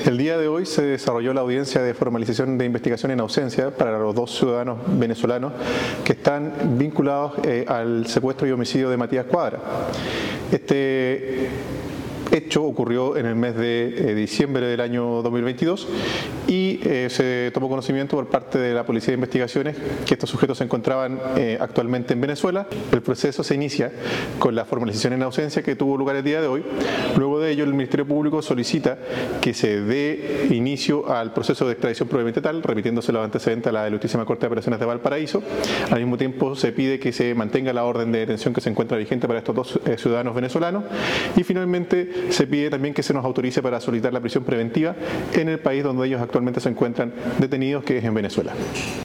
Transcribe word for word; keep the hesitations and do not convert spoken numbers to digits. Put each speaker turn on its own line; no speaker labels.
El día de hoy se desarrolló la audiencia de formalización de investigación en ausencia para los dos ciudadanos venezolanos que están vinculados eh, al secuestro y homicidio de Matías Cuadra. Este hecho ocurrió en el mes de eh, diciembre del año dos mil veintidós y eh, se tomó conocimiento por parte de la Policía de Investigaciones que estos sujetos se encontraban eh, actualmente en Venezuela. El proceso se inicia con la formalización en ausencia que tuvo lugar el día de hoy. Luego de ello, el Ministerio Público solicita que se dé inicio al proceso de extradición propiamente tal, remitiéndose los antecedentes a la Ilustrísima Corte de Apelaciones de Valparaíso. Al mismo tiempo, se pide que se mantenga la orden de detención que se encuentra vigente para estos dos eh, ciudadanos venezolanos y finalmente se pide también que se nos autorice para solicitar la prisión preventiva en el país donde ellos actualmente se encuentran detenidos, que es en Venezuela.